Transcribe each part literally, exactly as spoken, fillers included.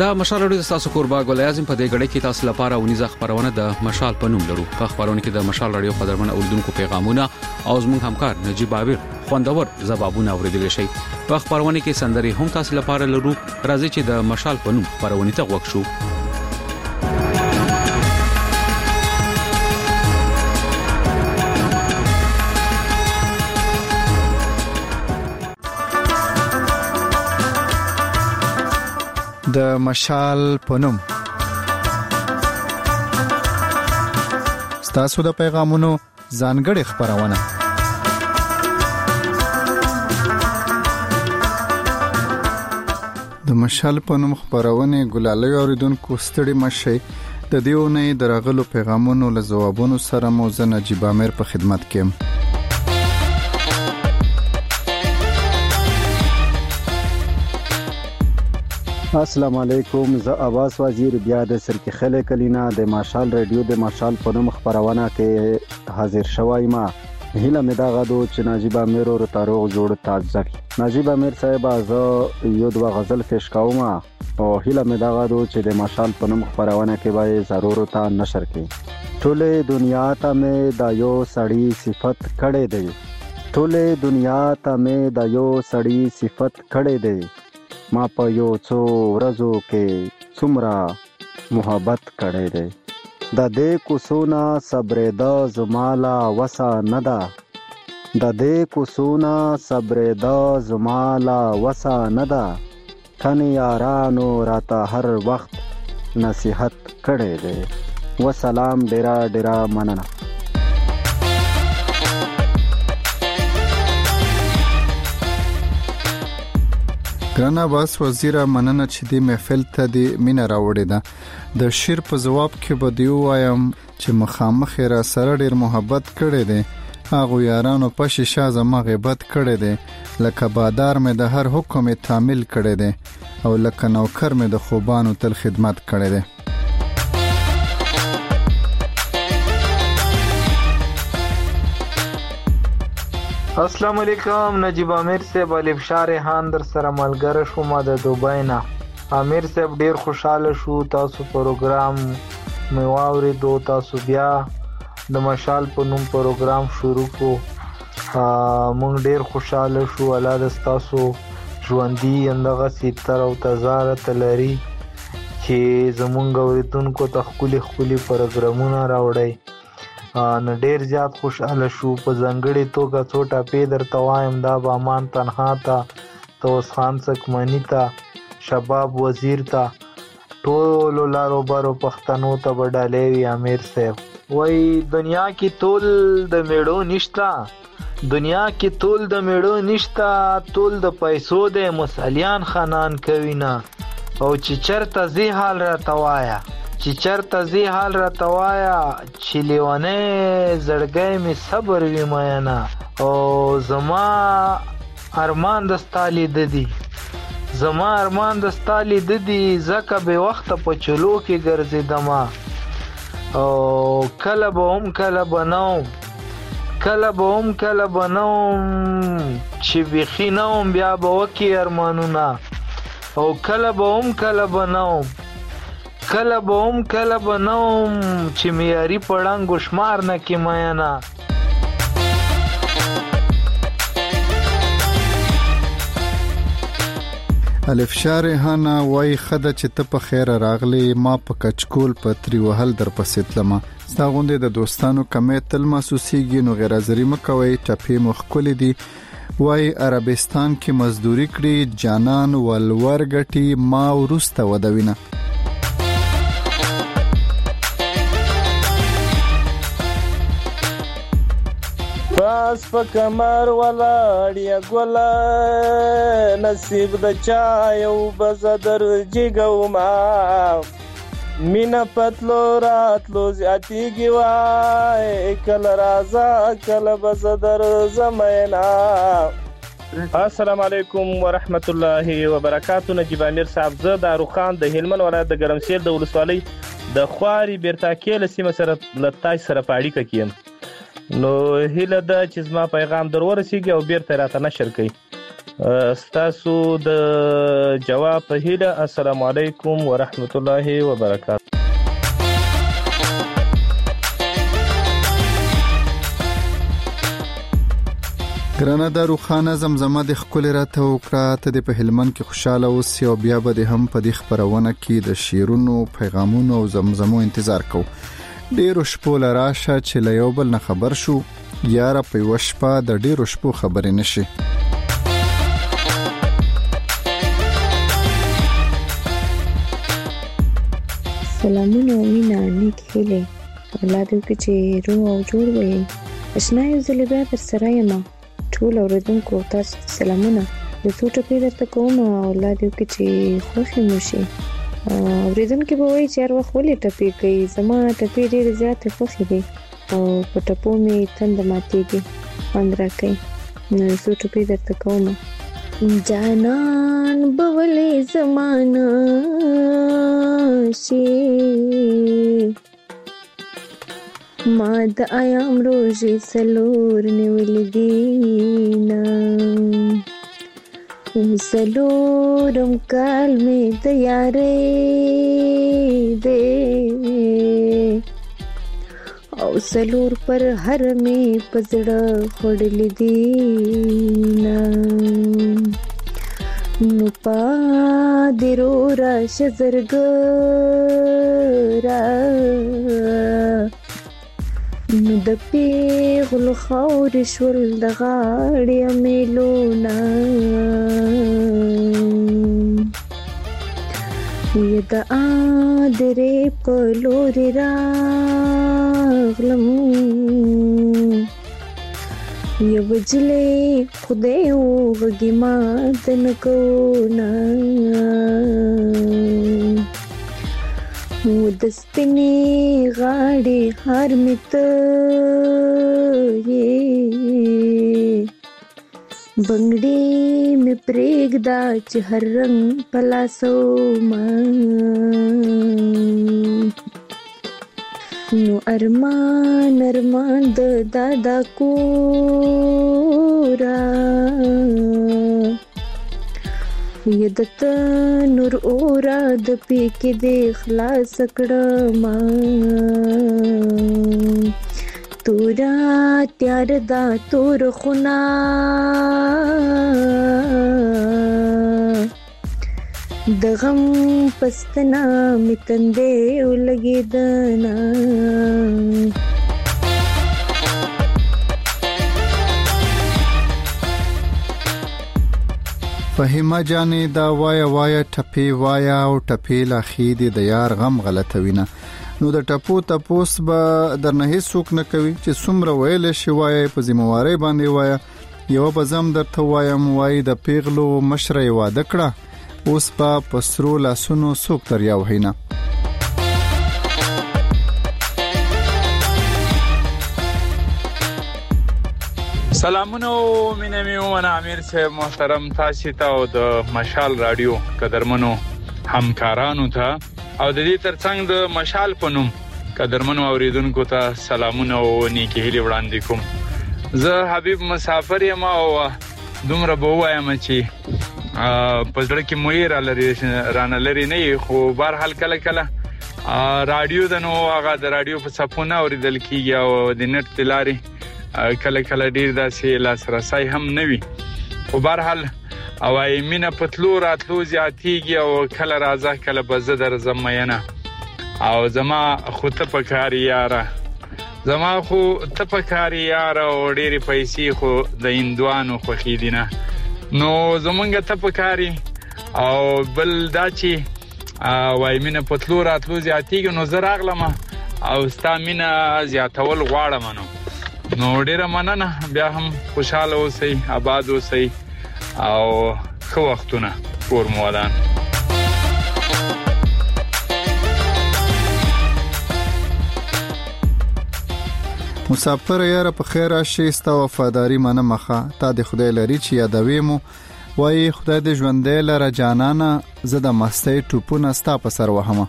دا مشال رادیو تاسو کوربا ګل اعظم په دې غړې کې تاسو لپاره ونیزه خبرونه د مشال په نوم لرو. په خبرونه کې د مشال رادیو قدرمن اوردونکو پیغامونه او زموږ همکار نجیب عابر خوندور ځوابونه اوریدل شي. په خبرونه کې سندري هم تاسو لپاره لرو. راځي چې د مشال په نوم خبرونه ته وښو. د مشال پونم ستاسو د پیغامونو ځانګړي خبرونه. د مشال پونم خبرونه ګلالي اوریدونکو ستړي مشي د دیونه درغلو پیغامونو له جوابونو سره مو زه نجیب عامر په خدمت کې. السلام علیکم، زه عباس وزیر بیا د سرکی خله کلینا د ماشال رادیو د ماشال په نوم خبرونه کې حاضر شوم. ما هیله مې دا غدو چې نجیب عامر او تاروغ جوړ تازه نجیب عامر صاحب زه یو دوه غزل پیش کوم او هیله مې دا غدو چې د ماشال په نوم خبرونه کې به ضرور تا نشر کړي. ټوله دنیا ته مې دا یو سړی صفت کړي دی ټوله دنیا ته مې دا یو سړی صفت کړي دی ما په یو څو ورځو کې څومره محبت کړی دی. د دې کوڅونه صبرېدا زمالا وسه نه ده د دې کوڅونه صبرېدا زمالا وسه نه ده کني یارانو راته هر وخت نصیحت کړی دی. وسلام، ډیره ډیره مننه. ګرانه باس وزیره مننه چې دې محفل ته دې مینه راوړې ده. د شعر په جواب کې به دی وایم چې مخامخ را سره ډیر محبت کړي دي. هغه یارانو په شیشه زما غیبت کړي دي. لکه بادار مې د هر حکم تعمیل کړي دي او لکه نوکر مې د خوبانو تل خدمت کړي دي. السلام علیکم، نجیب عامر صاحب الف شار هان در سره ملګری شوم د دوبۍ نه. عامر صاحب ډیر خوشاله شو تاسو پروګرام مې واورېدو. تاسو بیا د مشال په نوم پروګرام شروع کو. مونږ ډیر خوشاله شو. الله د تاسو ژوندۍ اندغه سیتر او تزارت لري چې زمونږ اوریدونکو ته خولي خولي پروګرامونه راوړي. نو ډیر زیات خوشاله شو. په ځنګړې توګه څو ټاپې درته وایم دا به امان تنها ته، توس خان سکمني ته، شباب وزیر ته، ټولو لارو برو پښتنو ته به ډالۍ وي. عامر صاحب وای دنیا کې تول د میړو نشتا دنیا کې تول د میړو نشتا تول د پیسو د مسالیان خانان کوي نه. او چې چرته زی حال را توایا چې چرته زی حال را توایا چې لیوانه زړګی می صبر وی مینا. او زما ارمان دستالی ددی زما ارمان دستالی ددی زکه به وخت په چلو کې ګرځیدما. او کله به هم کله بنوم کله به هم کله بنوم چې بخی نوم بیا به وکی ارمانونه. او کله به هم کله بنوم کله به هم کله بنوم چې میاری پړنګ شمار نه کی مینا. الف شارحانا وای خده چې ته په خیر راغلی. ما په کچکول په تری وهل در پسې تلمه. ستا غوندې د دوستانو کمې تل محسوسیږي نو غیر حاضري مکوئ. ټپې مخکلې دي. وای عربستان کې مزدوري کړي جانان ولور ګټي ما ورسته ودوینه. باس په کمر ولاړ یا ګولا نصیب د چا یو بزدر جګوما. مینا پتلو راتلو زیاتیږي وای کله رازا کله بزدر زمینا. السلام علیکم ورحمت الله وبرکاتہ. نجیب عامر صاحب زه د روخان د هلمند ولایت د ګرمسیر د ولسوالۍ د خواري بیرتاکې له سیمه سره لتاج سره په اړیکه کې یم. نو هیله ده چې زما پیغام در ورسیږي او بیرته راته نشر کړي. ستاسو د جواب په هیله. السلام علیکم ورحمت الله وبرکاته. ګرانه دارو خانه زمزمه د خپل راته وکړه ته د په هلمند کې خوشاله اوسې او بیا به د هم په دې خبرونه کې د شیرونو پیغامونو او زمزمو انتظار کو. ډیرو شپو لراشه چې له یو بل نه خبر شو یاره په یو شپه د ډیرو شپو خبرې نشي. سلامونه وینا نیک هیله الله دې کې چې روح او جوړ وي. اشنا یو ځل بیا در سره یم ټول اوریدونکو تاسو سلامونه. د څو ټکي درته کوم او الله دې کې چې خوشی مو شي. اوریدونکو به وایي چې هر وخت ولې ټپي کوي. زما ټپي ډېر زیات خوشي دي او په ټپو مې تند ماتېږي خوند راکوي. نو څو ټکي درته کوم. جانان بولې زمانہ شي ما د ایام روزي سلور نیول دینا سلورم کال می د یارې دې او سلور پر هر می پزړه خړل دینا نو پا دیرو را شزرګرا نو د پیغل خور شول د غاړې میلونا وی د ادرې په لوري راغلم یو وجلې خدای وګي ما دن کو نا و د سپینې غاړې هر مت یې بنگړي مې پرېږدا چې هر رنگ پلاسو ما نو ارمان ارمان د دادا کورا یدت نور اورا د پیکې د خلاص کړما تورا تیار دا تور خنا د غم پستنا متندې ولګیدنا فهمه جانې دا وایا وایا ټپی وایا او ټپی لاخې دي د یار غم غلطوینه. نو د ټپو تپوس به درنه هیڅوک نه کوي چې څومره ویل شي وایي په ذمہواری باندې وایا. یو به زم درته وایم وایي د پیغلو مشره واده کړه اوس په پسرو لاسونو څوک دریا وهینه. سلامونه او مینه مې ونه امیر صاحب محترم تاسو ته او د مشال رادیو قدرمنو همکارانو ته او د دې ترڅنګ د مشال پنوم قدرمنو اوریدونکو ته سلامونه او نیکی هیله وړاندې کوم. زه حبیب مسافر یم او دومره به وایم چې په ځړ کې مویر لري رانه لري نه خو بهر حال کله کله رادیو د نو هغه د رادیو په صفونه اوریدل کیږي او د نت تلاري کله کله ډیر داسې لاسرسي هم نوي خو بهر حال او ایمنه پتلو راتلو زیاتیږي او کله راځه کله بزه در زمینه او زما خو ته پکاري یاره زما خو ته پکاري یاره او ډېری پیسې خو د هندوانو خوخي دینه نو زمونږ ته پکاري او بل دا چې وای مینه پتلو راتلو زیاتیږي نو زه راغلم او ستا مینه زیاتول غواړم نو نو ډیره مننه بیا هم خوشاله اوسئ آباد اوسئ او ښه وختونه کور مو ودان. مسافر یاره په خیر راشي ستا وفاداری منه مخه تا د خدای لري چې یادوي مو وای خدای دې ژوندې لره جانانه زه د مستۍ ټوپونه ستا په سر وهمه.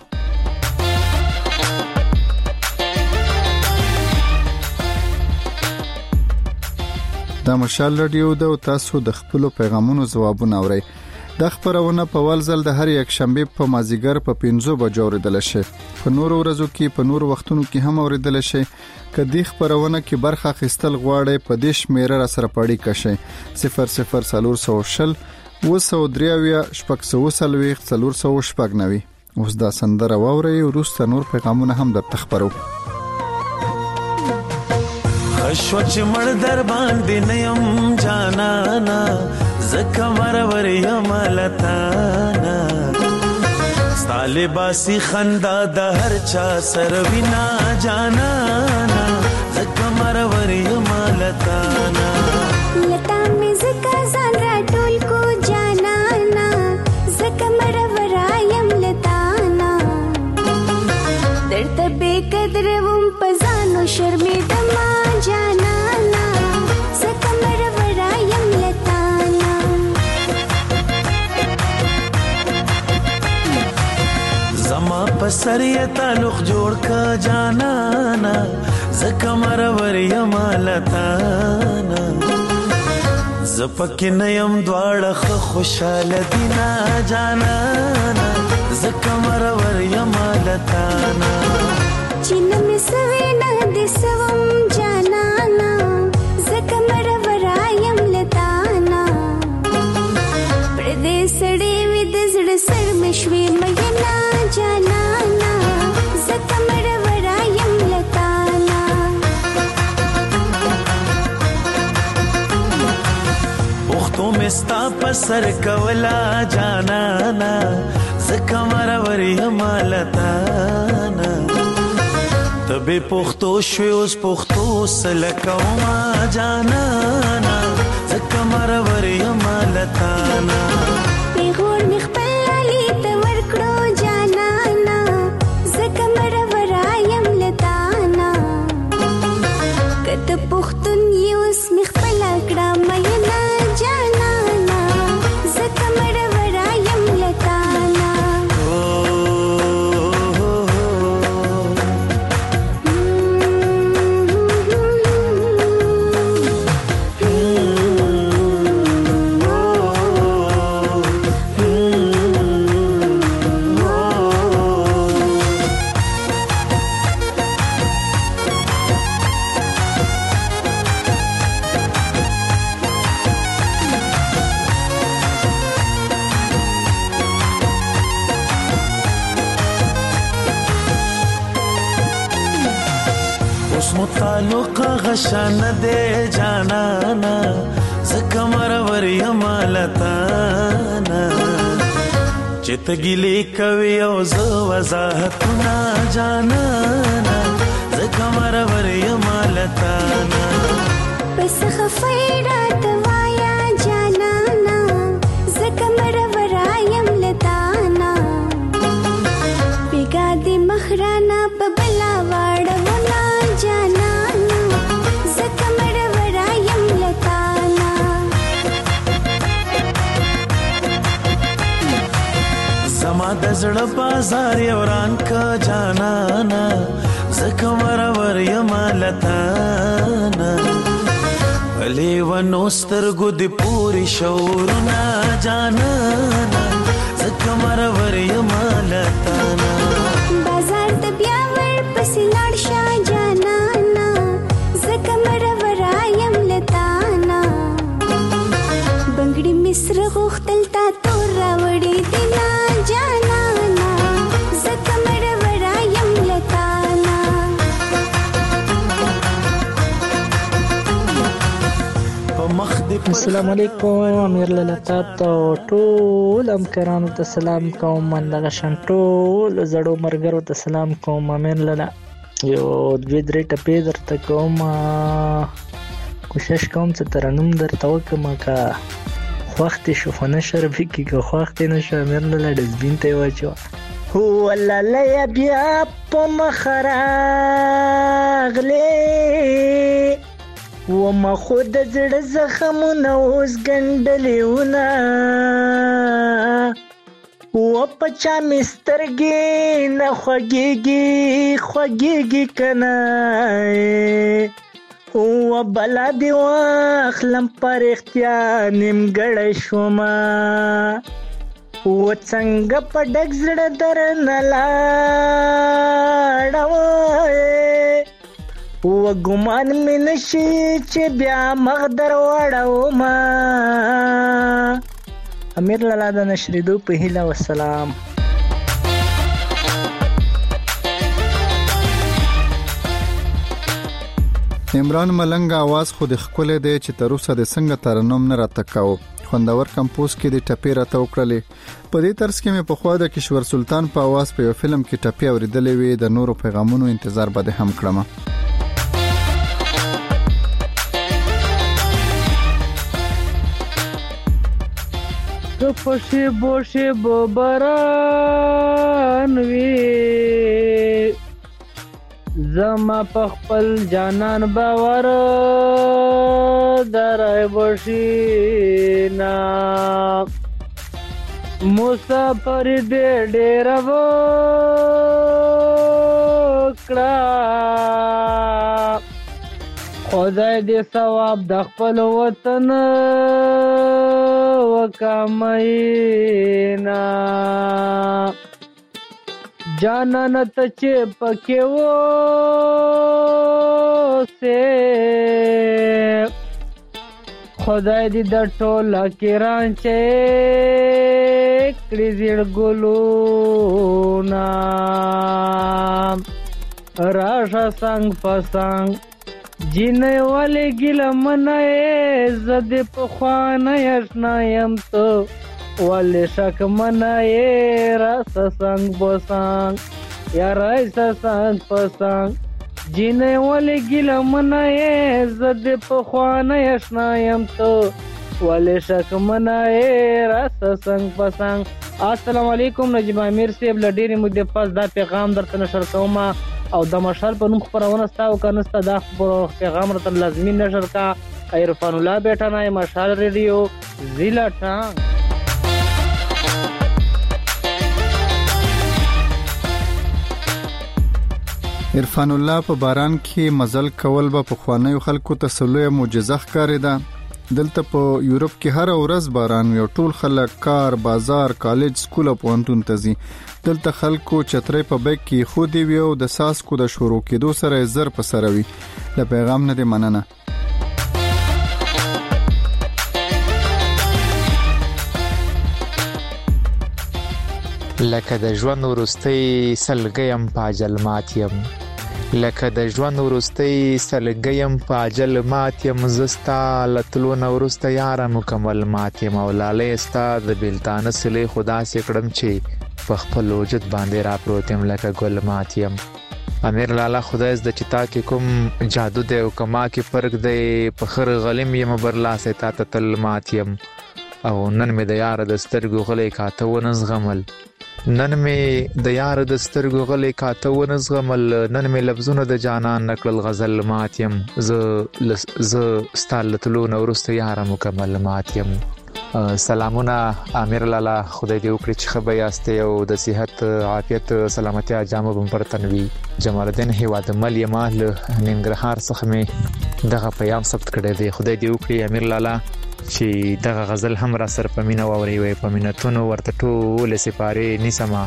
دا مشال رادیو ده او تاسو د خپل پیغامونو ځوابونه اورئ. د خبرونه په ولزل د هر یک شنبه په مازیګر په پنځو بجو اوریدل شي. په نورو ورځو کې په نورو وختونو کې هم اوریدل شي. کدی خبرونه کې برخه خستل غواړي په دیش میره را سره پړی کشي صفر صفر صفر صفر وسو دریاویا شپږ سو سلوي څلور سو شپږ نوي. اوس دا سندره واوري ورسته نور پیغامونه هم د تخبرو. خشوچ مړ در باندې نیم جانانا زکه مرور یمالتانا ستاله باسی خندا د هر چا سر وینا جانانا زکه مرور یمالتانا لتا می زکه ځان را ټول کو جانانا زکه مرور یم لتانا درته به قدر وم پزانو شرمېدم جانانا زکه مرور یم لتانا زما پسریه تعلق جوړ کا جانانا زکه مرور یم لتانا زپک نیم دواړه خوشاله دینا جانانا زکه مرور یم لتانا چین می سوینا د سوم جانانا زکه مرور یم لتانا پر دې سړې وې د زړه سر مشوي مګنا جانانا زکه مرور یم لتانا پختو مستا پسر کولا جانانا زکه مرور یم لتانا تبه پختو شوی اوس پختو سلکوما جانانا زکه مرور یم لتانا پیغور می خپل علی ته ورکړو جانانا زکه مرور یم لتانا کته پختون یوس می خپل کړه مېنا جانانا زکه مرور یم لتانا تعلق غشان دے جانانا زکه مرور یم لتانا چت ګلی کوي او زو وضاحتنا جانانا زکه مرور یم لتانا پس خفیرات وایا جانانا زکه مرور یم لتانا بیگا دی مخرانا په بلا واړو جانانا زکه مرور یم لتانا زما د زړه بازار وران کا جانانا زکه مرور یم لتانا ولې ونو سترګو د پوری شورنا جانانا زکه مرور یم لتانا بازار د بیا ور پسې لاړ شه جانانا زکه مرور یم لتانا بنګړي مصر غوښتل تا تور راوړې دینا جانانا زکه مرور یم لتانا السلام علیکم امیر لتا ته ټول امکرانو ته سلام کوم من دغه شان ټول زړو مرګرو ته سلام کوم امیر للا یو دوی درې ټپې درته کوم کوشش کوم چې ترنم درته وکم کا وخت شو فنه شربي کې کو وخت نه شامل نه ډزبین ته واچو هو الله بیا په مخراغله و ما خود زړه زخمونه اوس ګندلیونه و پچا مسترګې نه خوږېږي خوږېږي کنه او بلا دی واخلم پر اختیار نیمګړی شوما و څنګه په ډک زړه در نه لاړوې و ګمان مې نشي چې بیا مخ در واړوما. امیر لالا د نشریدو په هیله والسلام. عمران ملنګ आवाज خو د خپل دی چې تر اوسه د څنګه ترنم نه راتکاو خوندور کمپوز کې د ټپی راته وکړلې. په دې ترڅ کې مې په خوا د کشور سلطان په आवाज په یو فلم کې ټپی اوریدلې وي. د نورو پیغامونو انتظار به هم کړم. خوشی بوشی ببران وی زما په خپل جانان باور درای بشینا مسافر دې ډېر وکړه خدای دې ثواب د خپل وطن وکاماینا جانان ته چې پکې وسه خدای دې د ټوله کیران چې کړي زړ ګلونا راشه څنګه پسنګ جینې والے ګل منای زد په خوانه یشنا يم تو والے شک منای راس څنګه بوسنګ یا راس څنګه پسنګ جینې والے ګل منای زد په خوانه یشنا يم تو والے شک منای راس څنګه پسنګ. السلام علیکم نجیب امیر صاحب لډيري مده پاس دا پیغام درته نشر کوم او د مشال په نوم خبرونه ستاو کنسته دا پیغام راته لازمي نشر کا. عرفان الله بیٹا نه مشال ریډیو ضلع ټانګ. عرفان الله په باران کې مزل کول به په خوانیو خلکو ته سلوه معجزه ښکارېده. دلته په یورپ کې هر ورځ باران وي او ټول خلک کار بازار کالج سکول او پوهنتون ته ځي. دلته خلکو چترې په بیک کې خو دی وي او د ساسکو د شروع کېدو سره زر په سره وي. له پیغام نه دی مننه. لکه د ژوند وروستۍ سلګیم په اجل مات یم لکه د ژوند وروستۍ سلګیم په اجل مات یم زستا لتلو نو وروسته یار مکمل مات یم او لاله استا د بیلتانه سلی خدا سي کړم چې په خپل وجود باندې را پروتم لکه ګل مات یم. امیر لالا خدای ز د چتا کې کوم جادو دی او کما کې فرق دی په خر غلم یم برلاسه تا تل مات یم او نن مې د یار د سترګو غلې کاته ونز غمل نن مې د یار د سترګو غلې کاته ونز غمل نن مې لفظونه د جانان نکل غزل مات یم ز ز ستالتلو نو ورسته یار مکمل مات یم. سلامونه امیر لالا خدای دې وکړي چې خبر یاستې او د صحت عافیت سلامتی جامو بم پر تنوي. جمال الدین هیواد مل یمال ننګرهار څخه مې دغه پیغام ثبت کړی دی. خدای دې وکړي امیر لالا چې دغه غزل هم را سر پمینه ووري وي پمینتونو ورته ټول سپاره نسما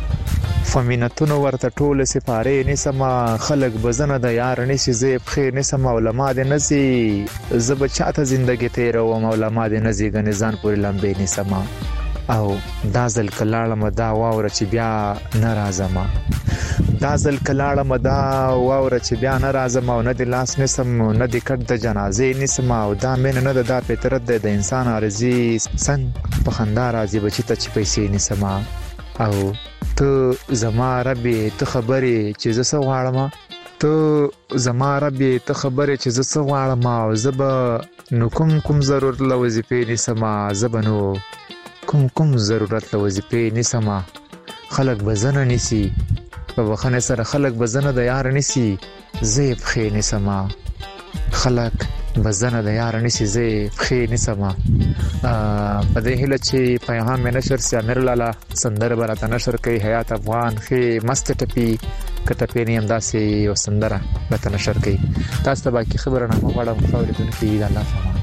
فمینتونو ورته ټول سپاره نسما خلق بزنه د یار نشي زه بخیر نسما علما دې نزي زب چاته زندگی تیر او علما دې نزي غنزان پورې لمبې نسما او دازل کلاړه مدا واور چې بیا ناراضما دازل کلاړه مدا واور چې بیا ناراضما او نه د لاس نسم نه د کټ د جنازې نسم او دا مين نه د پترت د انسان ارزي څنګه په خندا راځي بچی ته چې پیسې نسما او ته زما ربي ته خبرې چې زه څه غواړم ته زما ربي ته خبرې چې زه څه غواړم او زب نو کوم کوم ضرورت له وظیفې نسما زبنو کوم کوم ضرورت له وظیفې نسما خلق بزنه نسی په وخنه سره خلق بزنه د یار نسی زیب خې نسما خلق بزنه د یار نسی زیب خې نسما په دې هله چې پیغام مې نشر سي امیر لالا سندر براته نشر کوي حیات افغان خې مست ټپی کته پېنی هم داسې یو سندره راته نشر کړي. تاسو ته باقي خبره نه غواړم خو اوریدونکو د الله فامان.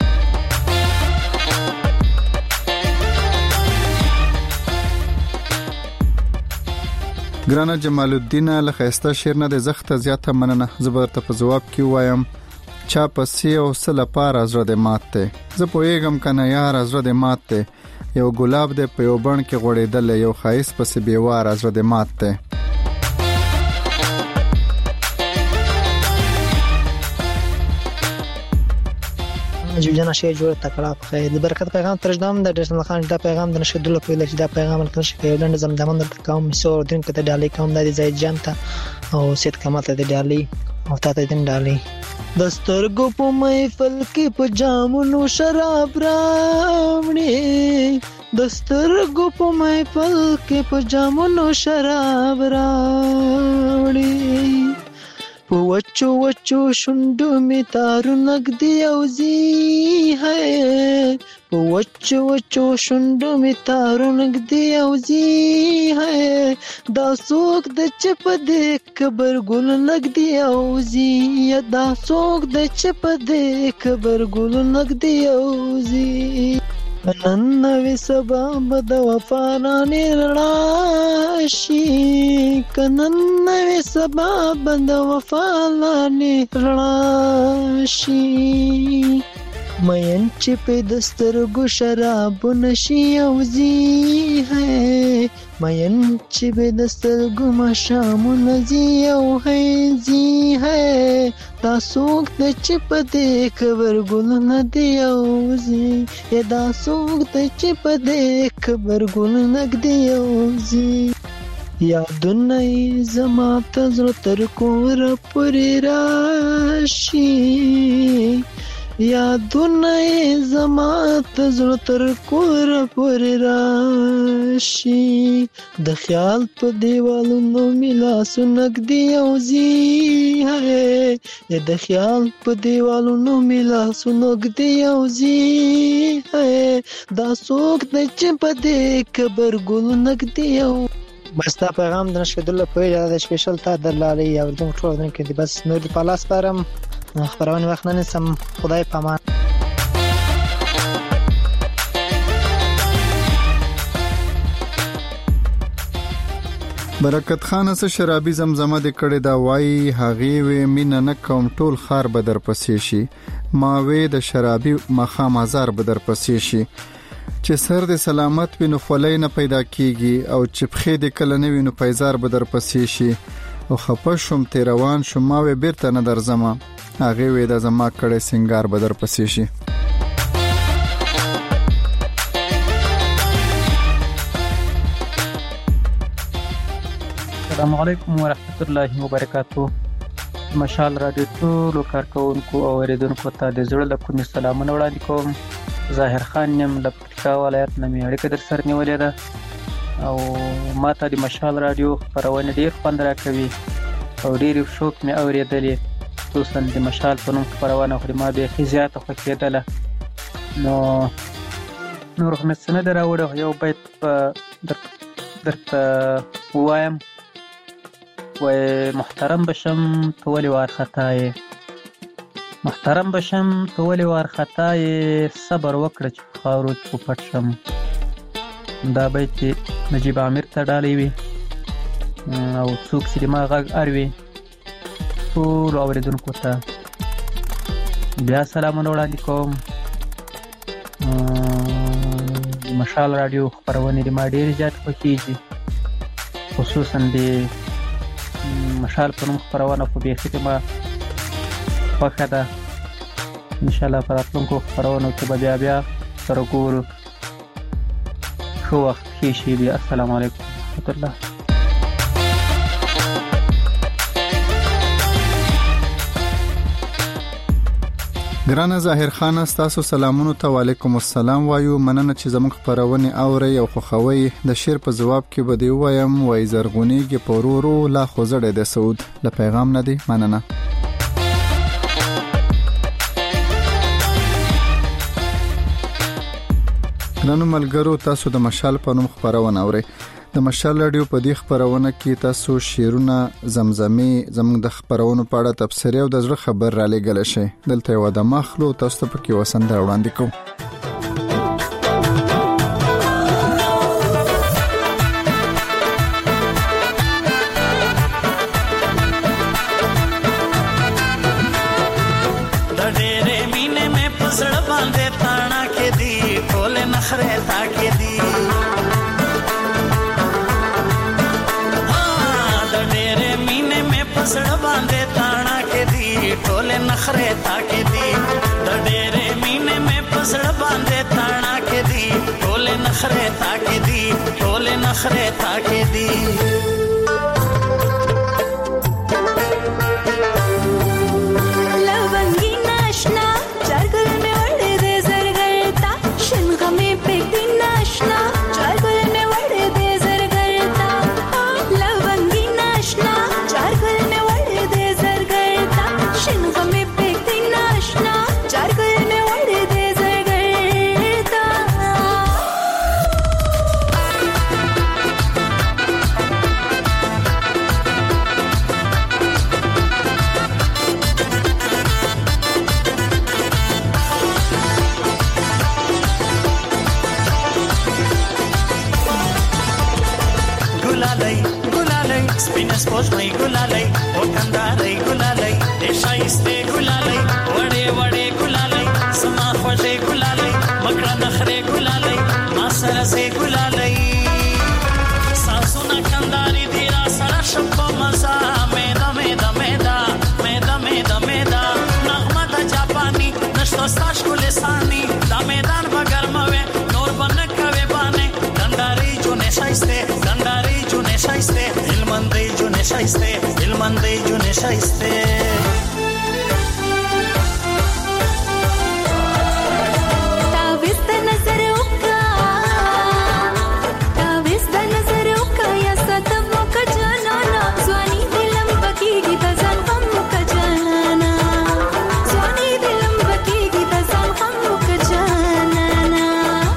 ګرانه جمال الدین له خسته شعر نه د زخته زیاته مننه. زبر ته په جواب کې وایم چا پسې او سل پار ازره د ماته زه پوېګم کنه یار ازره د ماته یو ګلاب د په یو بڼ کې غوړېدل یو خایس پسې بیوار ازره د ماته. جوجنا شی جوړ تکړه په خیر د برکت پیغام ترجمه د ډیرسن خان دا پیغام د نشدل په لږ دا پیغام لکه شي په لند زمدمن د قوم مسور دین کته ډالې کوم د زید جان ته او سید کمال ته د ډالې او ته دین ډالې دسترګو په محفل کې په جامونو شراب راوړي دسترګو په محفل کې په جامونو شراب راوړي په وچو وچو شونډو می تارو نګدي او زی ہے په وچو وچو شونډو می تارو نګدي او زی ہے دا څوک د چپ دې کبر ګل نګدي او زی دا څوک د چپ دې کبر ګل نګدي او زی نن نوې سبا بد وفارانې راشي کنن نوې سبا بد وفارانې راشي مېن چې په دسترګو شراب نشي او زی ہے مېن چې په دسترګو مشام نزي او ہے زی ہے دا څوک د چپ دې خبر ګل نه دی او زی دا څوک د چپ دې خبر ګل نه دی او زی یادونه زما ته زړه تر کوره پورې راشي یادونه زما ته زړه تر کوره پورې راشي د خیال په دیوالونو مې لاسونه ږدي او زی ہے د خیال په دیوالونو مې لاسونه ږدي او زی ہے دا څوک دی چې په دې قبر ګلونه ږدي او بس دا پیغام د نشکدل په اړه د سپیشل تا درلالي او د ټول دن کې بس نور په لاس پرم خبرونه وخت نه سم خدای پامان. برکت خان سره شرابي زمزمه د کړه دا وای هغه و مين نه کوم ټول خار بدر پسې شي ما وې د شرابي مخام هزار بدر پسې شي چې سر د سلامت وینو خولای نه پیدا کیږي او چې بخې د کله نه وینو پیزار بدر پسې شي او خپشم تیروان شم ما وې بیرته نه درځم هغه وې د زما کړه سنگار بدر پسې شي. السلام علیکم ورحمت الله وبرکاتہ. مشال رادیو ټول کارکونکو او اوریدونکو ته د زړه له کومې سلامونه وړاندې کوم. ظاهر خان نیم له پکتیکا ولایت نه مې اړیکه در سره نیولې ده او ماته د مشال رادیو خپرونه ډیر خوند راکوي او ډیر شوق مې اوریدلې خصوصا د مشال په نوم خپرونه خو ما به زیاته خوښېدله. نو نور هم څه نه دراوړه یو بیت درته وایم وای محترم بشم تو ولی وارخطای محترم بشم تو ولی وارخطای صبر وکړه چې خاورو کې پټ شم. دا بیت نجیب عامر ته ډالې وي او څوک چې ما غږ اروي ټول اوریدونکو ته بیا سلامونه وړاندې کوم. مشال رادیو خپرونه د ما ډېر زیات خوښیږي خصوصا د مشال په نوم خپرونه خو بیخي ته ما خوښه ده. انشاءالله په راتلونکو خپرونو کې به بیا بیا سره ګورو. ښه وخت ښې شېبې. السلام علیکم ورحمت الله. ګرانه ظاهر خان تاسو سلامونو ته وعلیکم السلام وایو. مننه چې زموږ خبرونه اوري او خوښوي. د شیر په جواب کې به دی وایم وای زرغونیږي پرورو لا خوځړې د سعود له پیغام نه دی. مننه. ګرانو ملګرو تاسو د مشال په نوم خبرونه اوري. د مشال رادیو په دې خبرونه کې تاسو شیرونه زمزمي زموږ د خبرونو په اړه تبصره او د زړه خبر را لګل شي. دلته یو د مخلو تاسو په کې وسنده وړاندې کوم. नखरे ताके दी द डेरे मीने में पसड़ बांधे ताना के दी टोले नखरे ताके दी टोले नखरे ताके दी लवंगी नाशना चारगुल में वड़े दे जरगरता शिनगा में पेटी नाशना चारगुल में वड़े दे जरगरता लवंगी नाशना चारगुल में वड़े दे जरगरता शिनगा स्पोजमई गुलालई ओ कंदारई गुलालई देशाइस्ते गुलालई वड़े वड़े गुलालई समा खोजे गुलालई मकड़ा नखरे गुलालई मासर से गुलालई सासुना कंदारी धीरा सड़ा शब्बो मजा मेदा मेदा मेदा मेदा मेदा मेदा नगमा दा जापानी नश्तो स्ताश कुलिसानी दा मैदान बगर मवे नोर बनक कवे बाने कंदारी जो नेशाइस्ते कंदारी जो नेशाइस्ते दिलमंदी जो नेशाइस्ते दिलमंदी जो नेशाइस्ते ताविज़ द नजर उका ताविज़ द नजर उका या सतब मुका जाना स्वानी दिलम बकीगी तजान हम मुका जाना स्वानी दिलम बकीगी तजान हम मुका जाना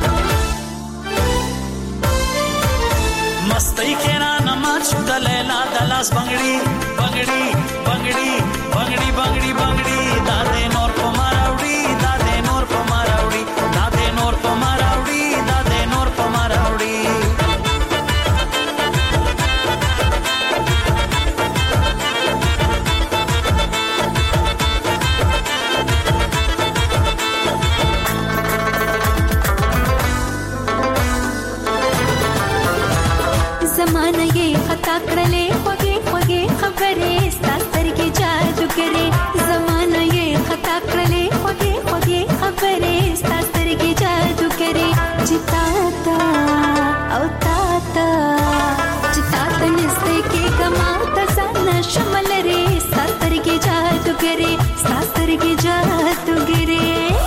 मस्ती के ना नमाज दलेला दलास बंगड़ी बंगड़ी बंगड़ी बंगड़ी बंगड़ी बंगड़ी दादे नोर को मारावड़ी दादे नोर को मारावड़ी दादे नोर को मारावड़ी दादे नोर को मारावड़ी जमाना ये खता करले खोगे खोगे खबरे सास्तर के जादू करे जमाना ये खता करले खोगे खोगे खबरे सास्तर के जादू करे चिताता औताता चिताता निस्ते के कमाता साना शमल रे सास्तर के जादू करे सास्तर के जादू करे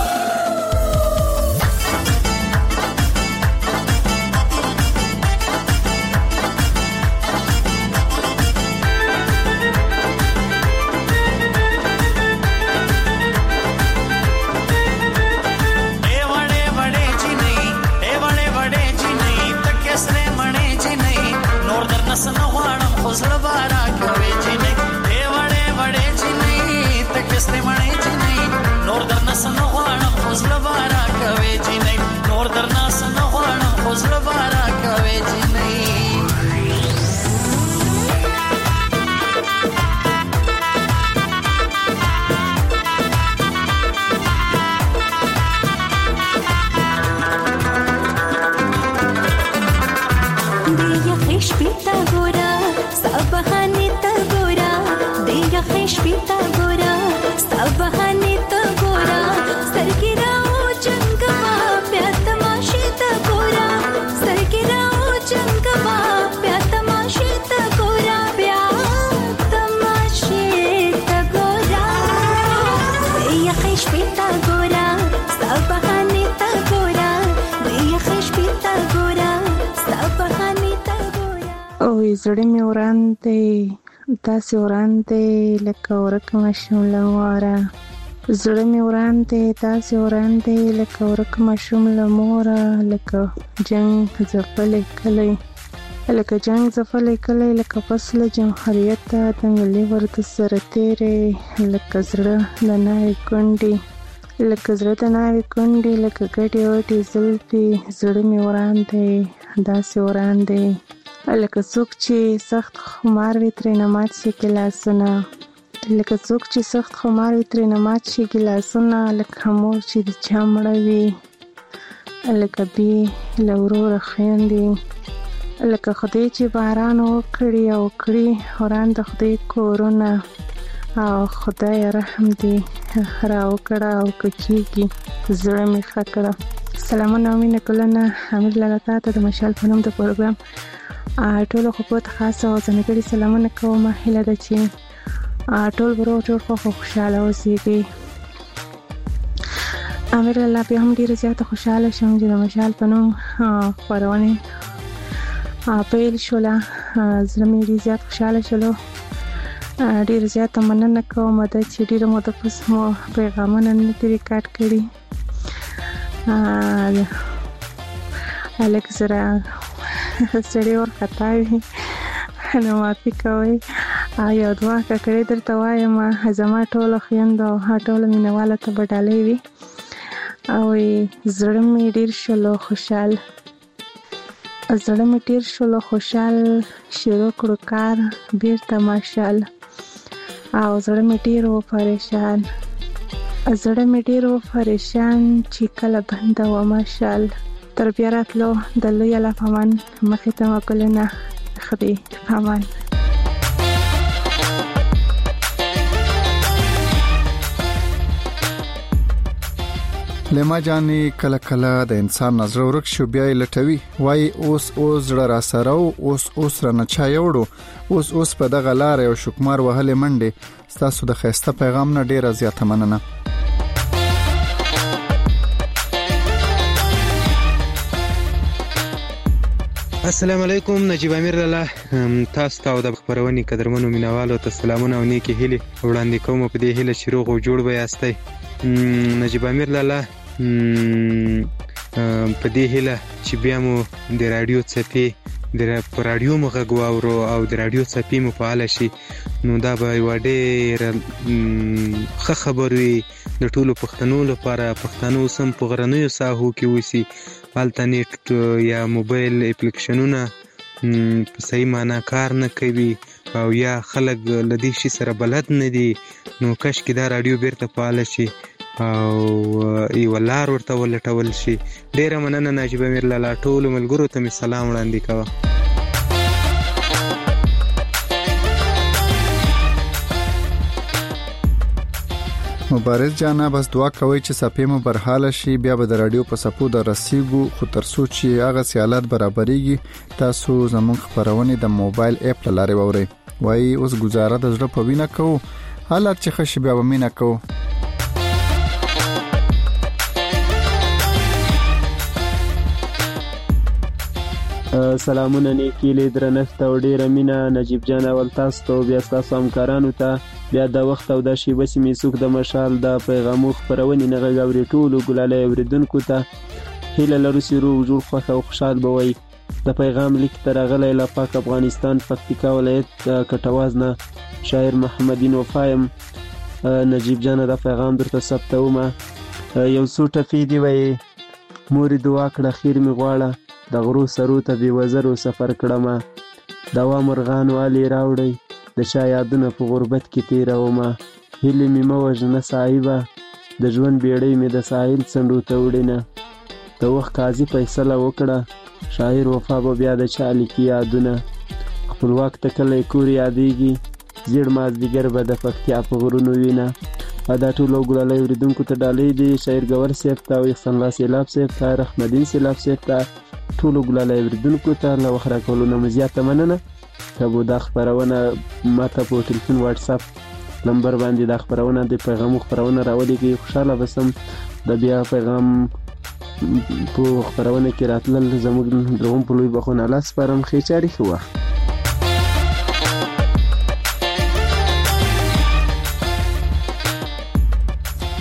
زړه مې وران دی داسې وران دی لکه ورک ماشوم له موره زړه مې وران دی داسې وران دی لکه ورک ماشوم له موره لکه جنګ ځپلی کلی لکه جنگ ځپلی کلی لکه فصل جمهوریت ته د ملي ورد سره تیرې لکه زړه د ناوې کونډې لکه زړه د ناوې کونډې لکه ګډې وډې زلفې زړه مې وران دی داسې وران دی لکه څوک چې سخت خمار وي ترېنه مات شي ګیلاسونه لکه څوک چې سخت خمار وي ترېنه مات شي ګیلاسونه لکه مور چې د چا مړه وي لکه بې له وروره خویندې لکه خدای چې باران وکړي او کړي وران د خدای کورونه او خدای رحم دې را وکړه او که کېږي زړه مې ښه کړه. سلامونه او مینه کلونه امیر لاله تا ته د مشال په نوم د پروګرام ټولو خپلو ته خاصه او ځانګړي سلامونه کوم. هیله ده چې ټول به روغ جوړ خوښ او خوشحاله اوسېږئ. امیر لاله بیا هم ډېره زیاته خوشحاله شوم چې د مشال په نوم خپرونې پیل شوله. زړه مې ډېر زیات خوشحاله شولو. ډېر زیاته مننه کوم ده چې ډېره موده پس مو پیغامونه نه دي ریکارډ کړي. هلک سره سړی ورخطا وي نو معافي کوئ. یو دوه ککړې درته وایم زما ټوله خویندو او ټوله مینهواله ته به ډالۍ وي او زړه مې ډېر شولو خوشحال زړه مې ډېر شولو خوشحال شروع کړو کار بیرته ماشال او زړه مې ډېر و پریشان زړه مې ډېر و پریشان چې کله بنده و ماشال تر بیا راتلو د لوی الله په امان مخې ته مو ګلونه خدای په امان. لما جانې کله کله د انسان نظر ورک شو بیا یې لټوي وای اوس اوس زړه را سره اوس اوس را نه چا یوړو اوس اوس په دغه لار یو شکمار وهلې منډې. ستاسو د ښایسته پیغام نه ډېره زیاته مننه. السلام علیکم. نجیب امیر لاله تاسو ته او د خبرونې قدرمنو مینوالو ته سلامونه او نیکی هیلې وړاندې کوم په دې هیله چې روغ او جوړ به یاستئ. نجیب امیر لاله په دې هیله چې بیا مو د رادیو څپې د په رادیو مو غږ واورو او د رادیو څپې مو فعاله شي نو دا به یوه ډېره ښه خبر وي د ټولو پښتنو لپاره. پښتانه اوس هم په غرنیو ساحو کې اوسي هلته نیټ یا موبایل اپلیکیشنونه په صحیح معنا کار نه کوي او یا خلک له دې شي سره بلد نه دي نو کاشکې دا رادیو بیرته فعاله شي او یوه لار ورته ولټول شي. ډېره مننه نجیب امیر لاله. ټولو ملګرو ته مې سلام وړاندې کوه. مبارز جانا بس دعا کوي چې صفې مو برحاله شي بیا به د رادیو په صفو د رسیدو خو تر څو چې هغه سیالات برابرېږي تاسو زموږ خبرونه د موبایل اپ لاره ووري وای اوس گزاره د زړه په وینا کوو حالات چې خشي بیا ومینه کوو. سلامونه نیکی له درنښت او ډیره مینه نجیب جان اول تاسو ته بیا تاسو همکارانو ته بیا د وخت او د شیبه سیمې څوک د مشال د پیغامو خبرونې نه غوړي ټولو ګلاله اوریدونکو ته هیله لرو چې روغ جوړ خوښ او خوشحال بوي. د پیغام لیک تر غلې له پاک افغانستان پکتیکا ولایت کټواز نه شاعر محمدین وفایم. نجیب جان دا پیغام درته ثبتوم. یو څو ټفې دی وای مور دعا کړه خیر می غواړه د غرو سرو ته بې وزرو سفر کړم دوا مرغان والی راوړی د چا یادونه په غربت کې تیرومه هیلې مې مه وژنه صاحبه د ژوند بیړۍ مې د ساحل څنډو ته وړینه د وخت قاضي فیصله وکړه شاعر وفا به بیا د چا لیکي یادونه خپلواک ته کلی کور یادېږي زیړ مازدیګر به د پکتیا په غرونو وینه. دا ټولو ګلالی اورېدونکو ته ډالۍ دي شاعر ګور صاحب ته او احسان الله سیلاب صاحب ته رحمدین سیلاب صاحب ته ټولو ګلالی اورېدونکو ته له وخت راکولو نه مو زیاته مننه. که مو دا خپرونه ماته په ټلیفون واټساپ نمبر باندې دا خپرونه د پیغامو خپرونه راولیږي خوشحاله به سم د بیا پیغام په خپرونه کې راتلل زموږ دوهم په لوی بخونه الله سپارم. ښې چارې ښه وخت.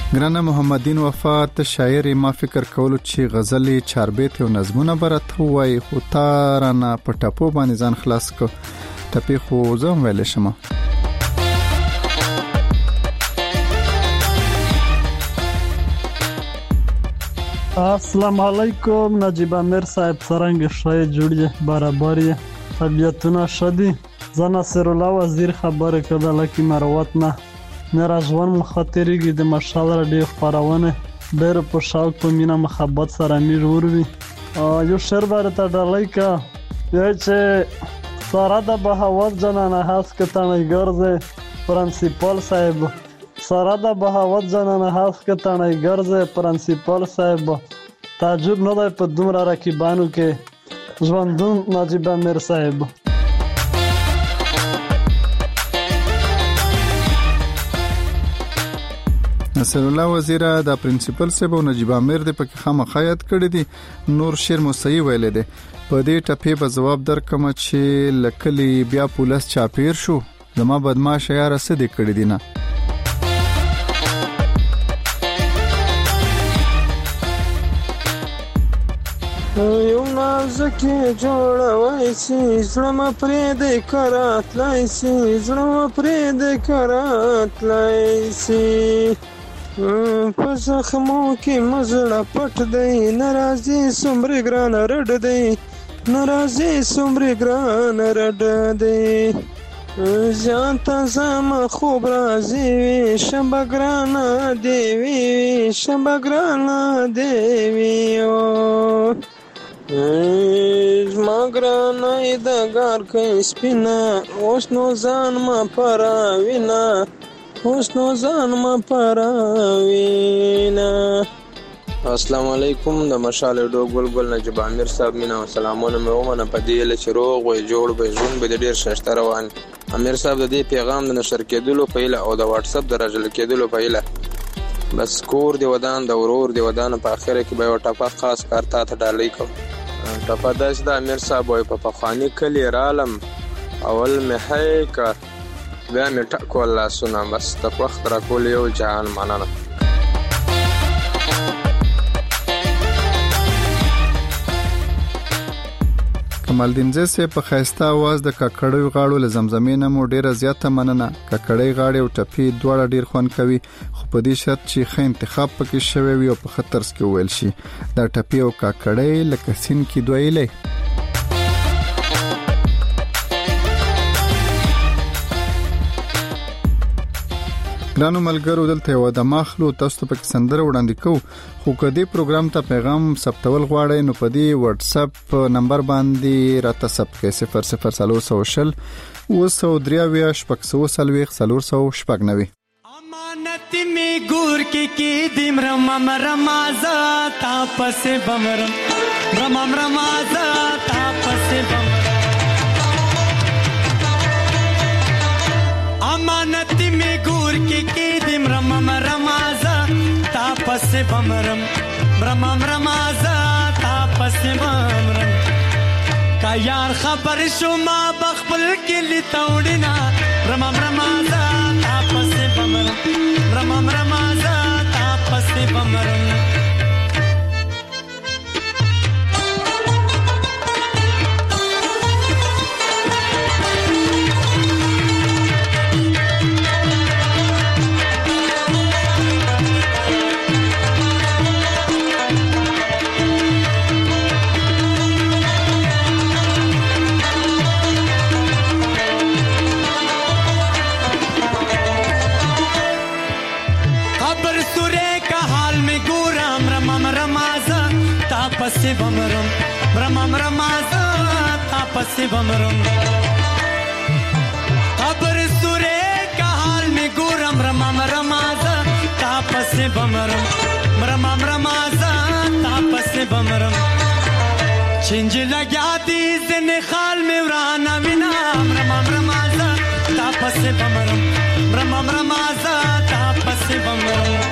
ګرانه محمدین وفات شاعر ما فکر کولو چې غزل چاربیت او نظمونه برته وای خو تارانه په ټپو باندې ځان خلاص کو ټپی خو زم ویل شمه. السلام علیکم نجیب امیر صاحب څنګه شای جوړی برابر طبیعتونه شدي زه ناصر الله وزیر خبره کړه لکه مروت نه نه راځوان مخاطرېږي د مشال رادیو خبرونه ډېر په شوق په مینا محبت سره می جوړوي یو شعر برته ډالای کا چې سارا د بهاوت جنانه هاس کتنې ګرځه پرنسپل صاحب سارا د بهاوت جنانه هاس کتنې ګرځه پرنسپل صاحب تعجب نه دی په دومره رقیبانو کې ژوندون نجیب امیر صاحب. نصر الله وزیر دا پرنسپل صاحب او نجیب امیر د پکې خامخا یاد کړی دي نور شیر موسیقي ویل دي په دې ټپې به جواب درکم چې لکلی بیا پولیس چاپیر شو زما بدمعاش یاره سدي کړی دي نه یو نازکی جوړوي سي زړه م پرې د کرات لای سي زړه م پرې د کرات لای سي په زخمو کې مزړه پټ دی ناراضي سمري ګران رډ دی ناراضي سمري ګران رډ دی ځان ته زم خوب راځي شمبا ګران دیوي شمبا ګران دیوي او زما ګرانای د ګار کې سپینا اوس نو ځان ما پراوینا اوس نو ځان ما پراوینا. السلام علیکم د مشال ډو ګل ګل نجیب امیر صاحب مینا سلامونه مې ومنه په دې لچ روغ وي جوړ به ژوند به ډیر ششته روان امیر صاحب د دې پیغام د نشر کېدلو په اله او د واتس اپ د راجل کېدلو په اله بس کور دی ودان د ورور دی ودان په اخره کې به وټه خاص کارتا ته ډالۍ کوم ټپه داس د امیر صاحب وای په پخوانی کلی رالم اول مې هي کا بیا مې ټکو الله سنا بس د وخت را کول یو جهان مننه. کمال دینزه سه په خاسته आवाज د ککړې غاړو له زمزمې نه مو ډیره زیاته مننه ککړې غاړې او ټپی دواړه ډیر خوان کوي خو په دې شرط چې ښه انتخاب پکې شوی وي او په خطر کې ویل شي دا ټپی او ککړې لکه سین کې دویلې. ګرانو ملګرو دلته یو د ماخلو تاسو په سندره وړاندې کو خو کدی پروګرام ته پیغام ثبتول غواړئ نو په دې واتس اپ نمبر باندې راته ثبت کړئ صفر صفر څلور سو شل وسو دریاویا شپږ سو سلويخ څلور سو شپږ نوي. امانت می ګور کې کې دیم رمم رمازا تا پسې بمرم رمم رمازا تا پسې بمرم امانت می ګور کې کې دیم رمم رمازا تا پسې بمرم رمم رمازا تا پسې بمرم کا یار خبر شو ما بخبل کې لتاوډینا رمم رمازا تا پسې بمرم رمم رمازا تا پسې بمرم. پسې بمرم رمم رمازا تا پسې بمرم خبر سورې کا حال می ګورم رمم رمازا تا پسې بمرم رمم رمازا تا پسې بمرم چنج لګیا دي زنه خال می ورانه وینا رمم رمازا تا پسې بمرم رمم رمازا تا پسې بمرم.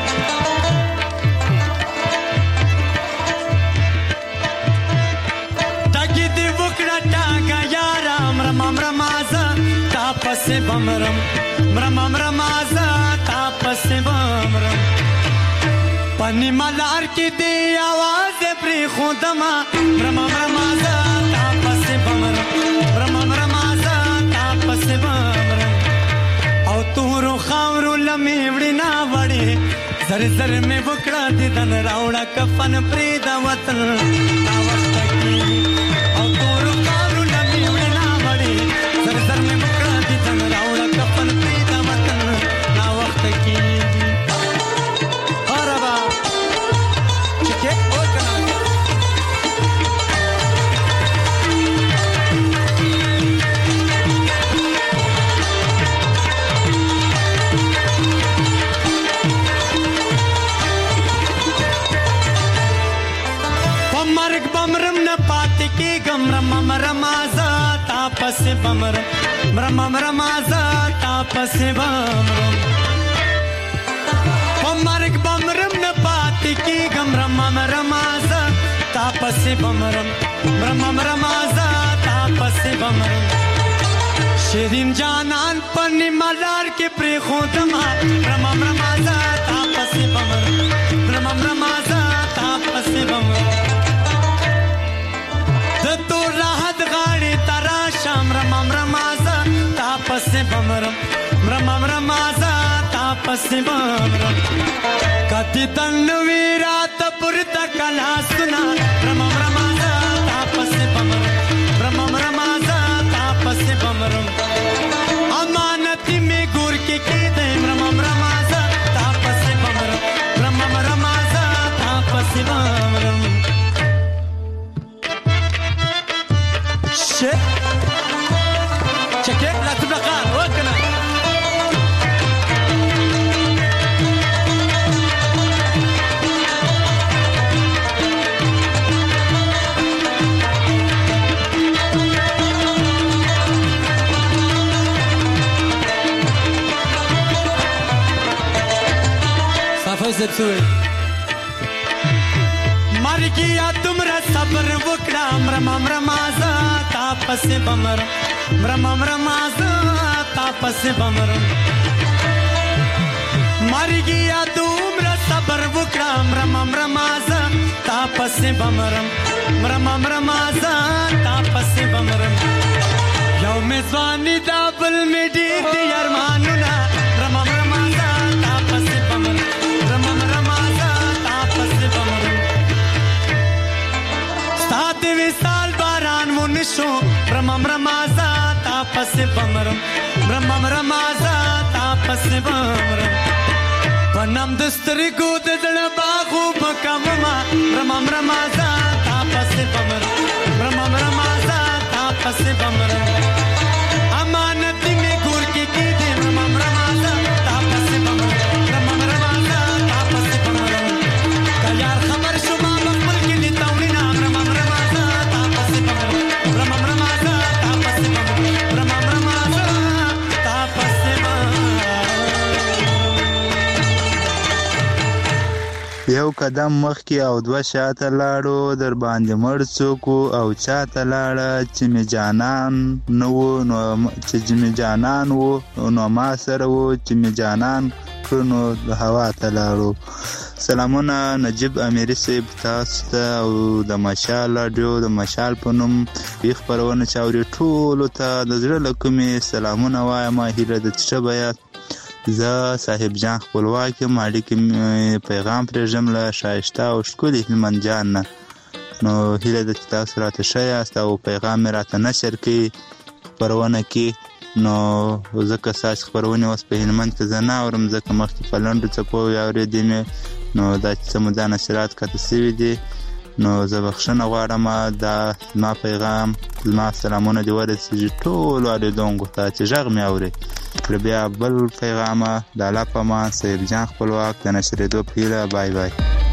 رمم رمازا تا پسې بمرم رمم رمازا تا پسې بمرم پنی ملار کې دی आवाज پری خودما برم برم آزاد تاپس بمر برم برم آزاد تاپس بمر او تورو خاورو لمی وړي نا وړي زر زر می وکړه دي دن راوړه کفن پری د وطن دا وخت کې او تورو خاورو لمی وړي نا وړي زر زر می وکړه دي دن راوړه کفن پری د وطن دا وخت کې رم رم آزاد تاپس بمر رم رم آزاد تاپس بمر مرگ بمرم نه پاتې کېږم رم رم آزاد تاپس بمر رم رم آزاد تاپس بمر شیرین جانان پنی ملار کې پرې خودما رم رم آزاد تاپس بمر رم رم آزاد تاپس بمر تو راحت غاړي ترا شام رم رم آزاد تاپس بمرم رم رم آزاد تاپس بمرم کتی تن ویرات پرتا کلا سنا رم رم آزاد تاپس بمرم رم رم آزاد تاپس بمرم امانتی می ګور کې کې دې رم رم آزاد تاپس بمرم رم رم آزاد تاپس بمرم شit check it لا تبقى وكنا صافي زبسوي مرګیا تمرا صبر وکړه مرم مرم آزاد تاپس بمر مرم مرم آزاد تاپس بمر مرګیا تمرا صبر وکړه مرم مرم آزاد تاپس بمر مرم مرم آزاد تاپس بمر یو میزوانی دا بل می ډیر دی ارمانونه مرم مرم آزاد تاپس بمر مرم مرم آزاد تاپس بمر ساته وسال باران مونشو برم برم آزاد تاپس بمرم برم برم آزاد تاپس بمرم پنم دستری کو دړ باغو بکمما برم برم آزاد تاپس بمرم برم برم آزاد تاپس بمرم امانت می ګور کې کې دې برم برم آزاد تاپس بمرم برم برم آزاد تاپس بمرم کيار خبر شوما خپل کې دې تاوینا برم برم آزاد تاپس بمرم برم برم آزاد تاپس بمرم برم برم آزاد تاپس یو قدم مخکې او دوه شاته لاړو در باندې مړ څوک او چاته لاړه چې مې جانان نه و نو چې مې جانان و نو ما سره و چې مې جانان کړو نو د هوا ته لاړو. سلامونه نجیب امیری صاحب تاسو ته او د مشال رادیو د مشال په نوم یې خپرونه چې اوري ټولو ته د زړه له کومې سلامونه وایم. هیله ده چې بیا زه صاحب جان خپلواک یم، اړیکې پیغام پرېږدم له ښایسته او ښکلي هلمند جان نه. نو هیله ده چې تاسو راته ښه یاست او پیغام مې راته نشر کړي خپرونه کې. نو ځکه ستاسې خپرونې اوس په هلمند کې زه نه اورم، ځکه مخکې په لنډو څپو اورېدې مې، نو دا چې څه موده نشرات کته سوي دي، نو زه بخښنه غواړم. دا زما پیغام زما سلامونه دې ورسېږي ټولو اورېدونکو ته چې غږ مې اوري. تر بیا بل پیغامه د الله په امان، صاحب جان خپلواک د نشرېدو په هیله. بای بای.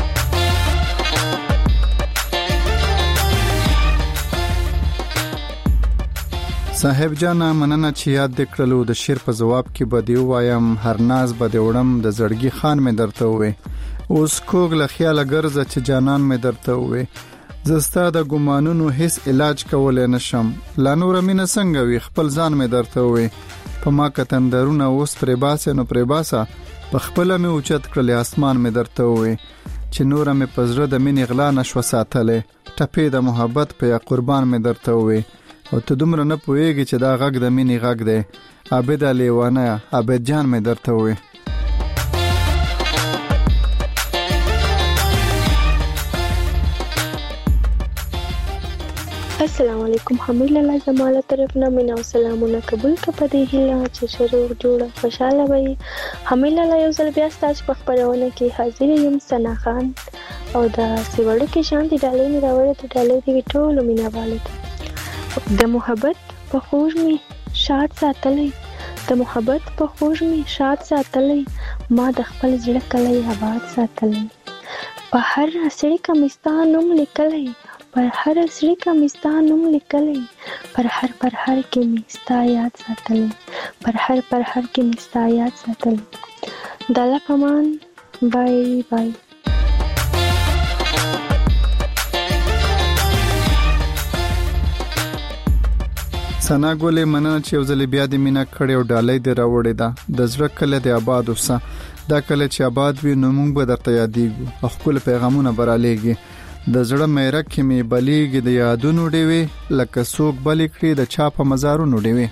صاحب جانا مننه چې یاد دې کړلو. د شعر په جواب کې به دی وایم هر ناز به دې وړم د زړګي خان مې درته وې، اوس کوږ له خیاله ګرځه چې جانان مې درته وې. زستا د ګمانونو هیڅ علاج کولای نشم، لا نور مینه څنګه وي خپل ځان مې درته وې. په ما کتندرونه اوس پرې باسه نو پرې باسه، په خپل مې اوچت کړل اسمان مې درته وې. چې نور مې پزړه د مینې غلا نشو ساتلې ټپې د محبت په یا قربان مې درته وې او ته دومره نه پوهېږي چې دا غږ د مینې غږ دی عابده لیوانه عابد جان مې درته وې. السلام علیکم حمیل الله زماله طرف نه مینا او سلامونه قبول ک په دې هیله چې شروع جوړه خوشاله وي. حمیل الله یو ځل بیا ستاسو په خبرونه کې حاضر یم. ثنا خان او دا سیوړو کې شانتي ډالۍ نه راوړې ته ډالۍ دی ټول مینا والے د محبت په خوږ می شاد ساتلې د محبت په خوږ می شاد ساتلې ما د خپل زړه کلی آباد ساتلې په هر سړی کمستان نوم لیکلې پر هر سړی کمستان نوم لیکلې پر هر پر هر کې می ستا یاد ساتلې پر هر پر هر کې می ستا یاد ساتلې د الله پامان. بای بای. ثنا ګولې مننه چې یو ځل بیا د مینا کړې او ډالۍ دې راوړې ده. د زړه کله د آباد اوسه دا کله چې آباد وي نو موږ به درته یادېږو او خپل پیغامونه برالیږي. د زړه میره کې می بلیږي د یادونو ډېوې لکه څوک بلې کړي د چا په مزارونو ډېوې.